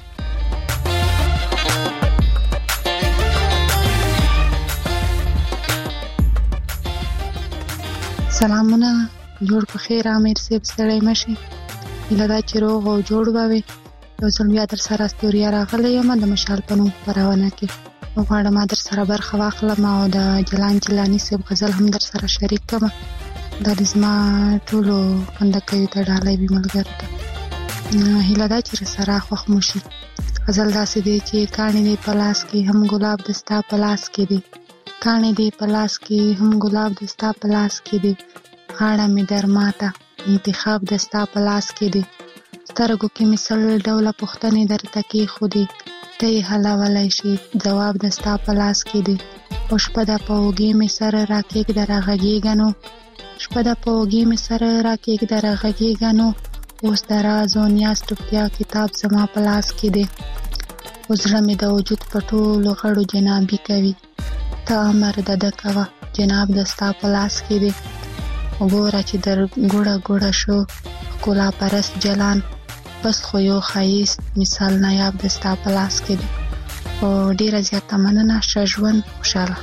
سلامونه جوړ په خیر امیر صاحب سړی مشي لدا چې روغ او جوړ باوي یو ځل بیا در سره استوریا راغلی یم د مشال په نوم خپرونه کې غواړم در سره برخه واخلم او د جلان جلانی صاحب غزل هم در سره شریک کړم. دا د زما ټولو خندقیو ته ډالۍ وي ملګرو ته هیله ده چې سره خوښ مو شي. غزل داسې دی چې کاڼي دی په لاس کې هم ګلاب د ستا په لاس کې دی کاڼي دی په لاس کې هم ګلاب د ستا په لاس کې دی غاړه مې در ماته انتخاب د ستا په لاس کې دی سترګو کې مې سل ډوله پوښتنې درته کېښودې ته یې حلولی شي ځواب د ستا په لاس کې دی او شپه ده په اوږې مې سره راکېږده راغږېږه نو شپه ده په اوږې مې سره راکېږده راغږېږه نو اوس د راز او نیاز چوپتیا کتاب زما په لاس کې دی اوس زړه مې د وجود په ټولو غړو جنابي کوي ته امر د ده کوه جناب د ستا په لاس کې دی وګوره چې در ګوړه ګوړه شو ښکلا پرست جلان بس خو یو ښایست مثال نایاب د ستا په لاس کې دی او ډېره زیاته مننه ښه ژوند خوشحاله.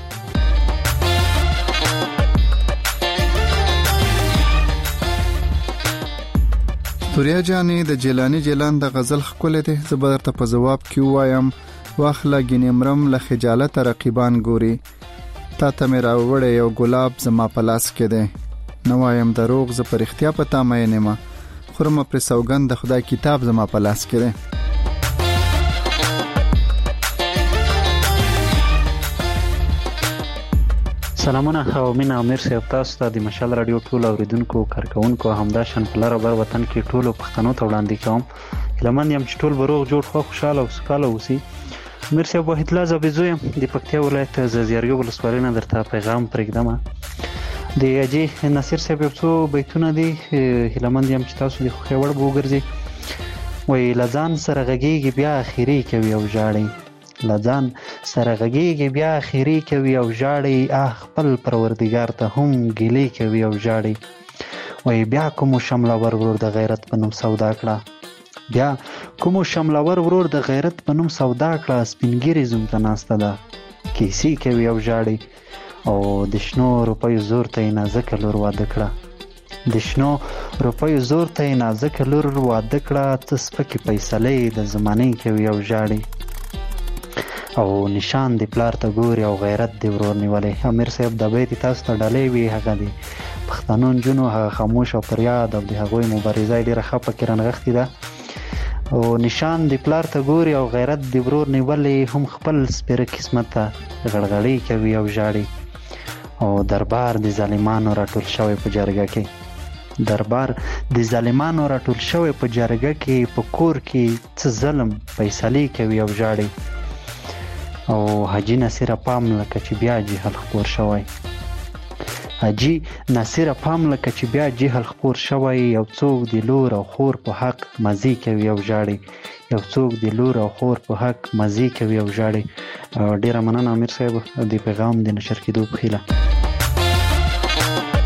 توریا جانې د جیلانی جیلان د غزل ښکلی دی زه به درته په ځواب کې ووایم واخله ګینې مرم له خجالته رقیبان ګوري تا ته مې راوړی یو ګلاب زما په لاس کې دی نه وایم دروغ زه په رښتیا په تا مین یم خورمه پرې سوګند د خدای کتاب زما په لاس کې دی. سلامونه او مینه امیر صاحب تاسو ته د مشال رادیو ټول اوریدونکو کارکونکو همداشان په لاره بر وطن کې ټولو پښتنو ته وړاندې کوم هیلهمند یم چې ټول به روغ جوړ خو خوشحاله او سوکاله اوسي. امیر صاحب واحد الله زابیزو یم د پکتیا ولایت زازیاریو ولسوالۍ نه درته پیغام پرېږدم. د اجي نصیر صاحب یو څو بیتونه دي هیلهمند یم چې تاسو د خوښې وړ به وګرځي. وایي له ځان سره غږېږي بیا اخري کوي او ژاړي له ځان سره غږېږي بیا اخري کوي او ژاړي اه خپل پروردګار ته هم ګیلې کوي او ژاړي. وایي بیا کومو شملور ورور د غیرت په نوم سودا کړه بیا کومو شملور ورور د غیرت په نوم سودا کړه سپینګیري زوم ته ناسته ده کیسې کوي او ژاړي او د شنو روپیو زور ته یې نازکه لور واده کړه د شنو روپیو زور ته یې نازکه لور واده کړه څه سپکې فیصلې د زمانې کوي او ژاړي او نشان د پلار ته ګوري او غیرت د ورور نیولې. امیر صاحب د بیت تاسو ته ډالۍ وي هغه د پښتنو نجونو هغه خاموش او پریاد او د هغوی مبارزه ډېره ښه پکې رانغښتې ده او نشان د پلار ته ګوري او غیرت د ورور نیولې هم خپل سپېره قسمت ته غړغړې کوي او ژاړي او دربار د ظالمانو راټول شوی په جرګه کې دربار د ظالمانو راټول شوی په جرګه کې په کور کې څه ظلم فیصلې کوي او ژاړي او حاجی نصیر پام لکه چې بیا جهل خپور شوی حاجی نصیر پام لکه چې بیا جهل خپور شوی یو څوک د لور او خور په حق مزي کوي او ژاړي یو څوک د لور او خور په حق مزي کوي او ژاړي. ډیره مننه امیر صاحب د پیغام د نشر کېدو په هیله.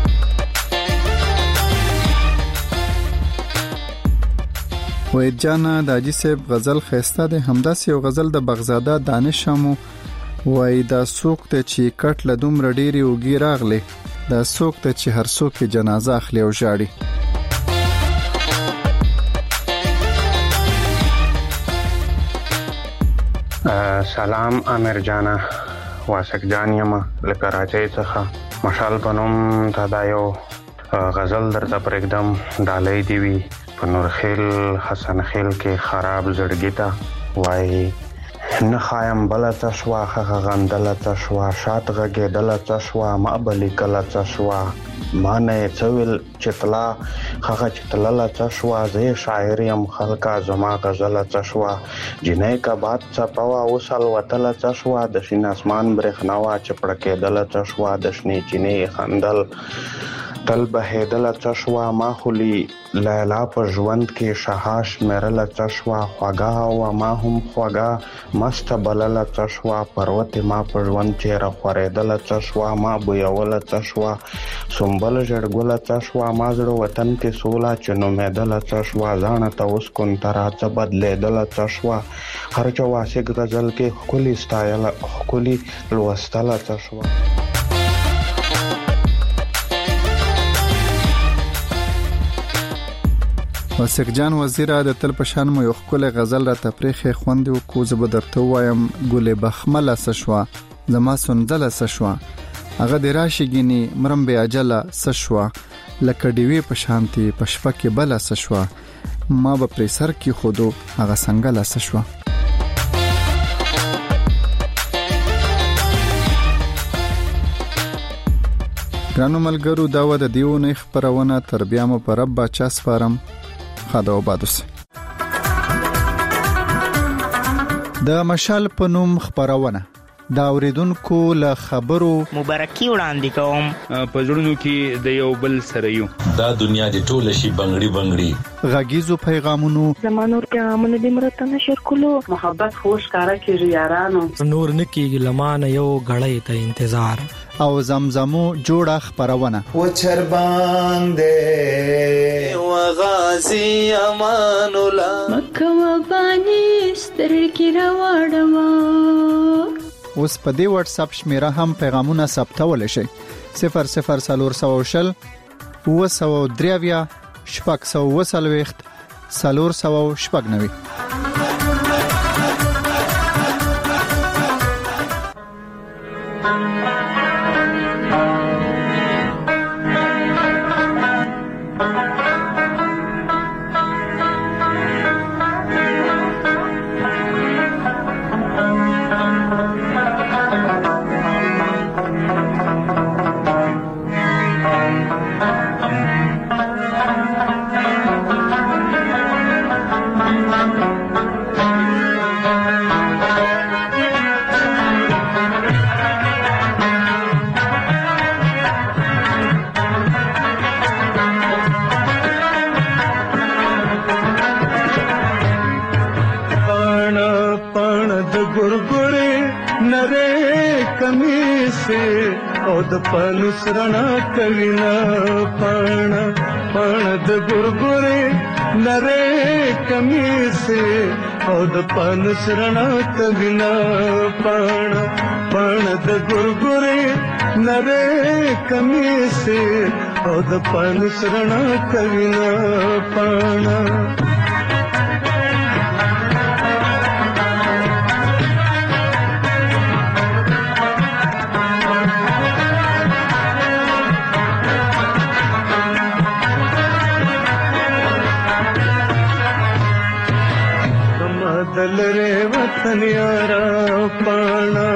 وحید جان د حاجی صاحب غزل خسته ده. همداسې یو غزل د بغزاده دانش هم وای دا څوک ته چې کټ له دومره ډېرې اوږې راغلې، دا څوک ته چې هر څوک یې جنازه اخلي او ژاړي. سلام امیر جانا، واسق جان یم له کراچۍ څخه. مشال په نوم تا دا یو غزل درته پرېږدم، ډالۍ دې وي په نورخیل حسن خیل کې خراب زړګي ته. وایي نه خایم بله څه شوه، ښه غندله څه شوه، شات غږېدله څه شوه، ما به لیکله څه شوه، ما نه یې څه ویل چې تلا، هغه چې تلله څه شوه، زه یې شاعر یم خلکه زما غزله څه شوه، جنۍ که باد څپه وه اوس الوتله څه شوه، د شین اسمان برېښنا وه چې پړکېدله څه شوه، د شنې چینې یې خندل تل بهېدله څه شوه، ما خو لیلا په ژوند کې شها شمېرله څه شوه، خوږه وه ما هم خوږه مسته بلله څه شوه، پروتې ما په ژوند چیرې خورېدله څه شوه، ما بویوله څه شوه، سنبل ژړګله څه شوه، ما زړه وطن کې سوله چې نومېدله څه شوه، ځانه ته اوس کونترا څه بدلېدله څه شوه، هر چا واسق غزل کې ښکلي ستایله ښکلي لوستله څه شوه. واسق جان وزیره د تل په شان مو یو ښکلی غزل را تفریخ خوندې وکړو. زه به درته ووایم ګلې بخمله څه شوه، زما سنځله څه شوه، هغه دې راشي ګینې مرم بې اجله څه شوه، لکه ډیوې په شانتې په شپه کې بله څه شوه، ما به پرې سر کېښودو هغه څنګله څه شوه. ګرانو ملګرو، دا وه د دې اونۍ خپرونه. تر بیا مو په رب باچا سپارم. خدا وباد اوسئ. د مشال په نوم خپرونه دا اوریدونکو له خبرو مبارکي وړاندې کوم. په زړونو کې د یو بل سره یو، دا دنیا دې ټوله شي بنګړي بنګړي. غږیزو پیغامونو زمانور پیغامونه دې مرته نشر کولو، محبت خوش کارا کیږي یارانو، نور نکیږي لمانه یو غړې ته انتظار، او زمزمو جوړه خپرونه و چربان دې و غازی امان الله مکه و بانی سترګې راوړم. اوس په دې واتس اپ شمیره هم پیغامونه ثبتول شي. صفر صفر سلور سو شل و سو دریویا شپږ سو وسلويخت سلور سو شپږ نوي. او د پانوس رڼا کوي نه پاڼه پاڼه د ګورګورې نری کمیسه او د پانوس رڼا کوي نه پاڼه پاڼه د ګورګورې نری کمیسه او د پانوس رڼا کوي نه پاڼه. دلره وطن یارا پانا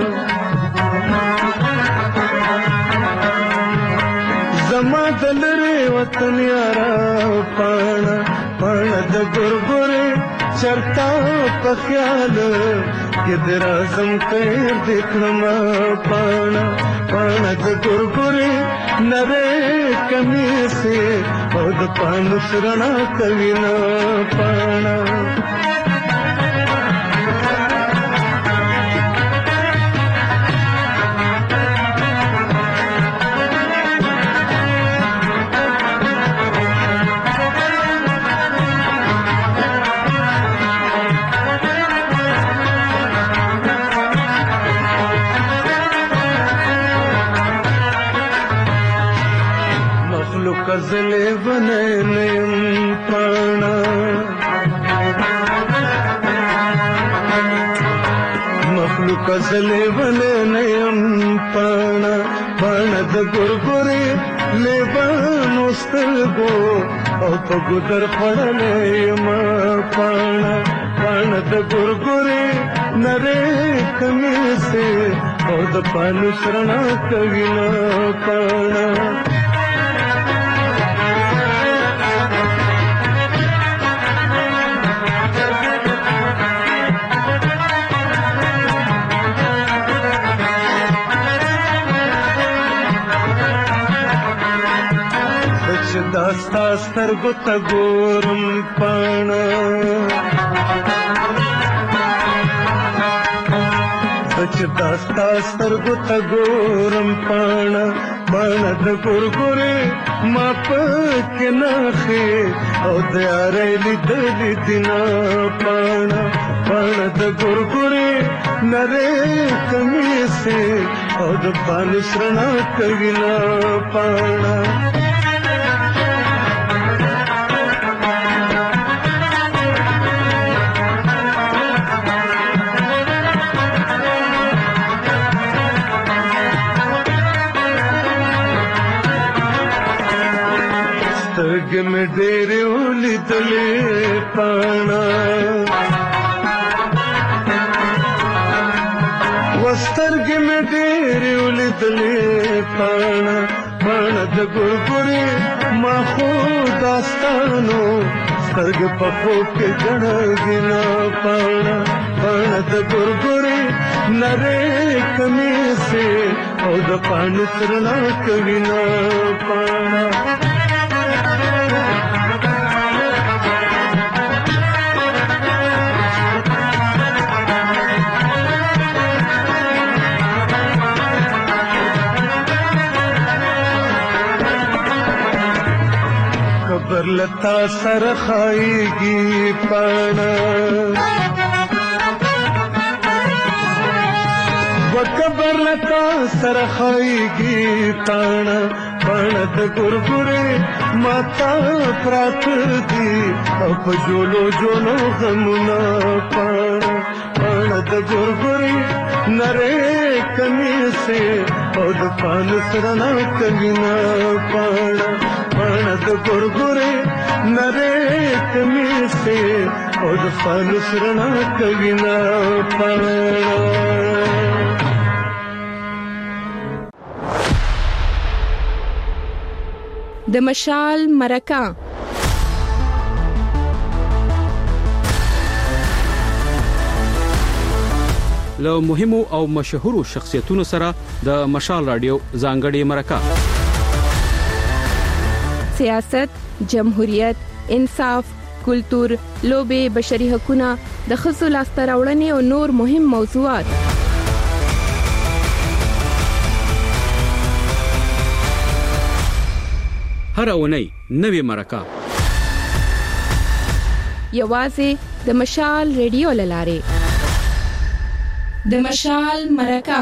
زما دلره وطن یارا پانا پانا د ګورګورې چرتا په خیال کې درازم تیر دیکھما پانا پانا د ګورګورې نره کمیسه او د پانوس رڼا کوي نه پانا. زلې وننم پانا مخلوق زلې وننم پانا پانا د ګورګورې لیوانو سترګو او په ګودر خړلې ما پانا پانا د ګورګورې نره کمیسه او د پانو سرنا کوي نا پانا داستا سترګو ته ګورم پانا سچ داستا سترګو ته ګورم پانا پانا د ګورګورې ما پکې ناخې او د یارۍ لیدلې دینا پانا پانا د ګورګورې نرې کمیسې او د پانو سرنا کوي نا پانا سترګې مې ډېرې ولیدلې پانا وسترګې مې ډېرې ولیدلې پانا پانا د ګورګورې ما خو داستانو سترګې په خوب کې ګڼږي نا پانا پانا د ګورګورې نرې کمیسې او د پانو سرنا کوي نا پانا خبر لتا سر خایگی پانا و خبر لتا سر خایگی پانا پانا د ګورګورې ماتا پرات دی او په جولو جولو غمونه پانا پانا د ګورګورې نرې کمیسې او د پانو سرنا کوي نا پانا پانا د ګورګورې نرې کمیسې او د پانو سرنا کوي نا پانا د مشال مرکه له مهمو او مشهورو شخصیتونو سره د مشال رادیو ځانګړې مرکه سیاست، جمهوریت، انصاف، کلتور، لوبې، بشري حقوقونه، د ښځو لاسته راوړنې او نور مهم موضوعات هر اونۍ نوې مرکه یوازې د مشال ریډیو له لارې د مشال مرکه